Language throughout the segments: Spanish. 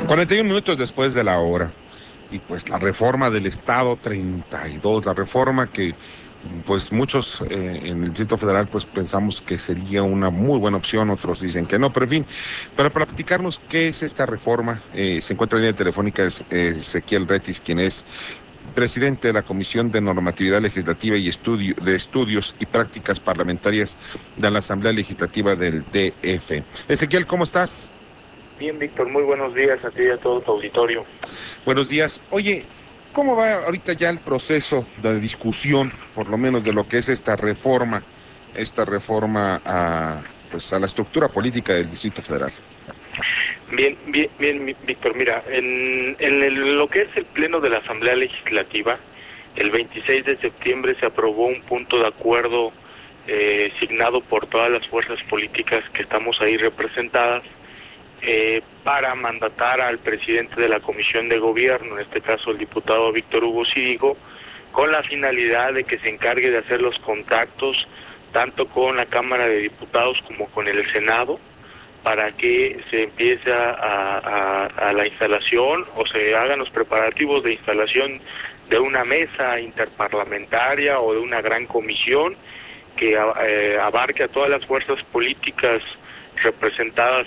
41 minutos después de la hora. Y pues la reforma del Estado 32, la reforma que pues muchos en el Distrito Federal pues pensamos que sería una muy buena opción, otros dicen que no, pero en fin, para platicarnos qué es esta reforma, se encuentra en línea telefónica Ezequiel Retis, quien es presidente de la Comisión de Normatividad Legislativa y de Estudios y Prácticas Parlamentarias de la Asamblea Legislativa del DF. Ezequiel, ¿cómo estás? Bien, Víctor, muy buenos días a ti y a todo tu auditorio. Buenos días. Oye, ¿cómo va ahorita ya el proceso de discusión, por lo menos de lo que es esta reforma pues a la estructura política del Distrito Federal? Bien, Víctor, mira, lo que es el Pleno de la Asamblea Legislativa, el 26 de septiembre se aprobó un punto de acuerdo signado por todas las fuerzas políticas que estamos ahí representadas, para mandatar al presidente de la Comisión de Gobierno, en este caso el diputado Víctor Hugo Círigo, con la finalidad de que se encargue de hacer los contactos tanto con la Cámara de Diputados como con el Senado, para que se empiece a la instalación o se hagan los preparativos de instalación de una mesa interparlamentaria o de una gran comisión que abarque a todas las fuerzas políticas representadas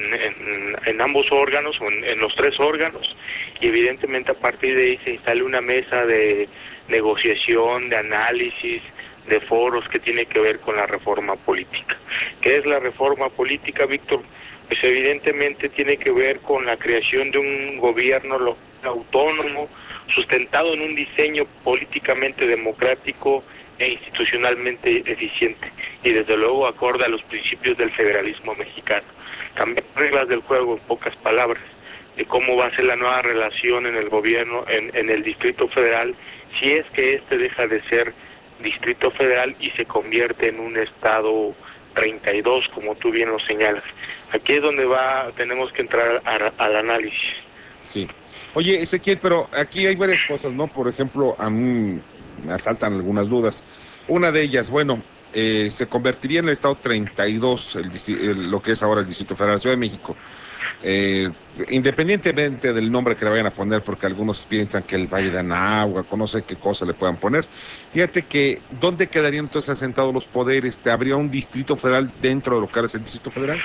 en ambos órganos o en los tres órganos, y evidentemente a partir de ahí se instale una mesa de negociación, de análisis, de foros que tiene que ver con la reforma política. ¿Qué es la reforma política, Víctor? Pues evidentemente tiene que ver con la creación de un gobierno local autónomo, sustentado en un diseño políticamente democrático e institucionalmente eficiente, y desde luego acorde a los principios del federalismo mexicano. Cambiar reglas del juego, en pocas palabras, de cómo va a ser la nueva relación en el gobierno, en el Distrito Federal, si es que este deja de ser Distrito Federal y se convierte en un Estado 32, como tú bien lo señalas. Aquí es donde tenemos que entrar al análisis. Sí. Oye, Ezequiel, pero aquí hay varias cosas, ¿no? Por ejemplo, a mí me asaltan algunas dudas. Una de ellas, bueno, se convertiría en el Estado 32, lo que es ahora el Distrito Federal de la Ciudad de México. Eh, Independientemente del nombre que le vayan a poner, porque algunos piensan que el Valle de Anáhuac, no sé qué cosa le puedan poner. Fíjate que, ¿dónde quedarían entonces asentados los poderes? ¿Habría un Distrito Federal dentro de lo que es el Distrito Federal?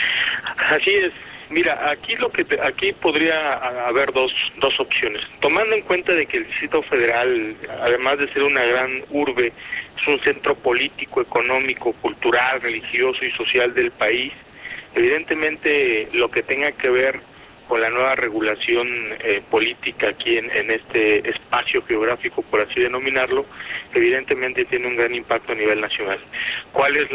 Así es. Mira, aquí podría haber dos opciones. Tomando en cuenta de que el Distrito Federal, además de ser una gran urbe, es un centro político, económico, cultural, religioso y social del país, evidentemente lo que tenga que ver con la nueva regulación política aquí en este espacio geográfico, por así denominarlo, evidentemente tiene un gran impacto a nivel nacional. ¿Cuál es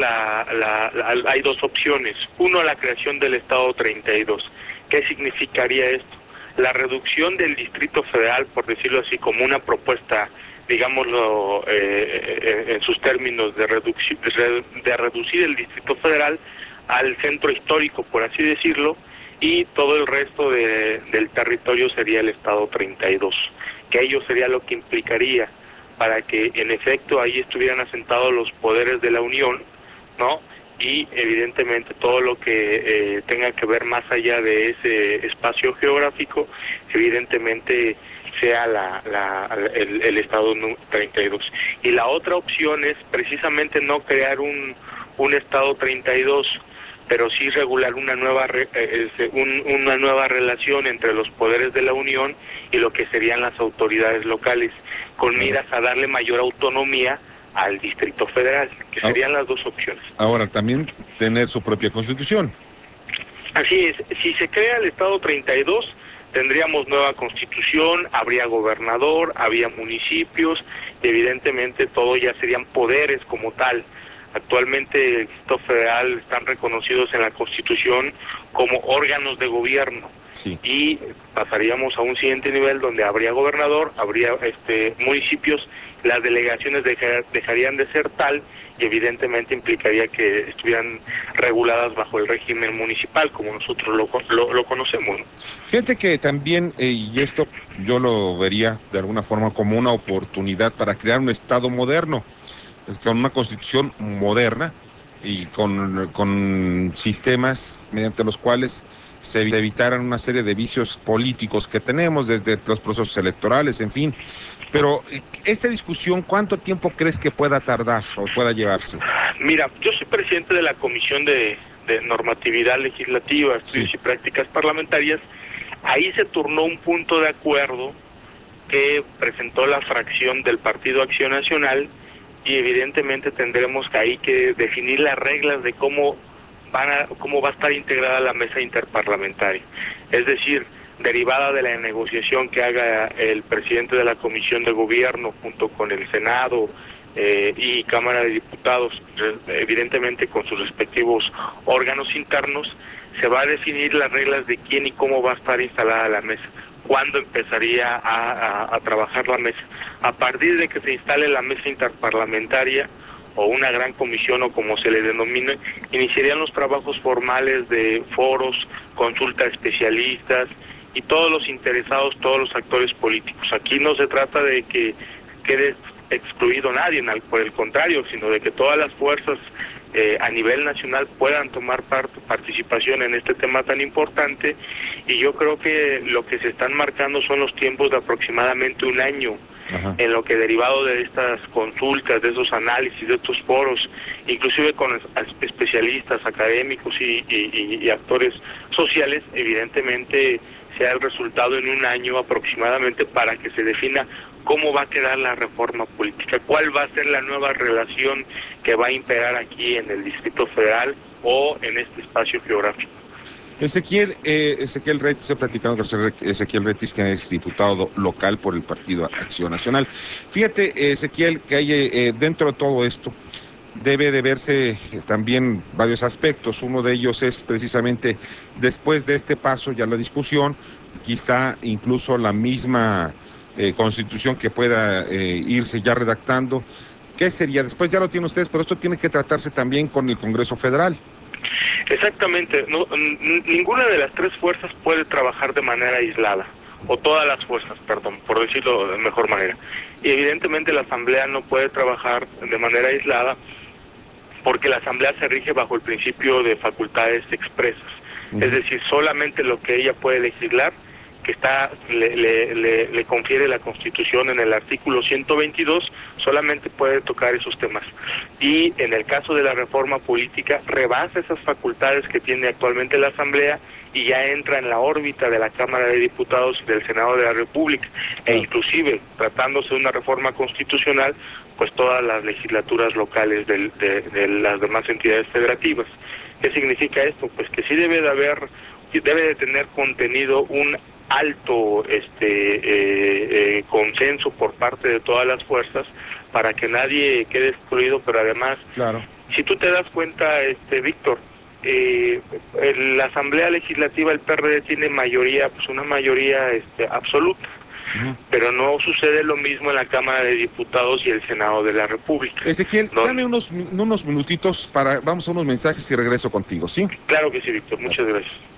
hay dos opciones? Uno, la creación del Estado 32. ¿Qué significaría esto? La reducción del Distrito Federal, por decirlo así, como una propuesta, digámoslo en sus términos, de reducir el Distrito Federal al centro histórico, por así decirlo, y todo el resto del territorio sería el Estado 32, que ello sería lo que implicaría para que en efecto ahí estuvieran asentados los poderes de la Unión, ¿no? Y evidentemente todo lo que tenga que ver más allá de ese espacio geográfico, evidentemente sea el Estado 32. Y la otra opción es precisamente no crear un Estado 32, pero sí regular una nueva relación entre los poderes de la Unión y lo que serían las autoridades locales, con miras a darle mayor autonomía al Distrito Federal, que serían las dos opciones. Ahora, también tener su propia constitución. Así es, si se crea el Estado 32, tendríamos nueva constitución, habría gobernador, habría municipios, y evidentemente todo ya serían poderes como tal. Actualmente el Distrito Federal están reconocidos en la Constitución como órganos de gobierno. Sí. Y pasaríamos a un siguiente nivel donde habría gobernador, habría municipios, las delegaciones dejarían de ser tal, y evidentemente implicaría que estuvieran reguladas bajo el régimen municipal, como nosotros lo conocemos, ¿no? Fíjate que también, y esto yo lo vería de alguna forma como una oportunidad para crear un Estado moderno, con una constitución moderna y con sistemas mediante los cuales se evitaran una serie de vicios políticos que tenemos desde los procesos electorales, en fin. Pero esta discusión, ¿cuánto tiempo crees que pueda tardar o pueda llevarse? Mira, yo soy presidente de la Comisión de Normatividad Legislativa, Sí. Estudios y Prácticas Parlamentarias. Ahí se turnó un punto de acuerdo que presentó la fracción del Partido Acción Nacional y evidentemente tendremos que ahí que definir las reglas de cómo va a estar integrada la mesa interparlamentaria. Es decir, derivada de la negociación que haga el presidente de la Comisión de Gobierno junto con el Senado y Cámara de Diputados, evidentemente con sus respectivos órganos internos, se va a definir las reglas de quién y cómo va a estar instalada la mesa, cuándo empezaría a trabajar la mesa. A partir de que se instale la mesa interparlamentaria o una gran comisión o como se le denomine, iniciarían los trabajos formales de foros, consulta a especialistas y todos los interesados, todos los actores políticos. Aquí no se trata de que quede excluido nadie, por el contrario, sino de que todas las fuerzas a nivel nacional puedan tomar participación en este tema tan importante, y yo creo que lo que se están marcando son los tiempos de aproximadamente un año. Ajá. En lo que derivado de estas consultas, de esos análisis, de estos foros, inclusive con especialistas, académicos y actores sociales, evidentemente sea el resultado en un año aproximadamente para que se defina cómo va a quedar la reforma política, cuál va a ser la nueva relación que va a imperar aquí en el Distrito Federal o en este espacio geográfico. Ezequiel Retis, he platicado con Ezequiel Retis, que es diputado local por el Partido Acción Nacional. Fíjate, Ezequiel, que hay dentro de todo esto, debe de verse también varios aspectos. Uno de ellos es precisamente después de este paso ya la discusión, quizá incluso la misma constitución que pueda irse ya redactando. ¿Qué sería? Después ya lo tienen ustedes, pero esto tiene que tratarse también con el Congreso Federal. Exactamente, no, ninguna de las tres fuerzas puede trabajar de manera aislada, o todas las fuerzas, perdón, por decirlo de mejor manera. Y evidentemente la Asamblea no puede trabajar de manera aislada porque la Asamblea se rige bajo el principio de facultades expresas. Es decir, solamente lo que ella puede legislar, que le confiere la Constitución en el artículo 122, solamente puede tocar esos temas. Y en el caso de la reforma política, rebasa esas facultades que tiene actualmente la Asamblea y ya entra en la órbita de la Cámara de Diputados y del Senado de la República. E inclusive, tratándose de una reforma constitucional, pues todas las legislaturas locales de las demás entidades federativas. ¿Qué significa esto? Pues que sí debe de tener contenido un alto consenso por parte de todas las fuerzas para que nadie quede excluido, pero además, claro, si tú te das cuenta, Víctor, en la Asamblea Legislativa el PRD tiene mayoría, pues una mayoría absoluta. Pero no sucede lo mismo en la Cámara de Diputados y el Senado de la República. Ezequiel, dame unos minutitos vamos a unos mensajes y regreso contigo, ¿sí? Claro que sí, Víctor, muchas gracias.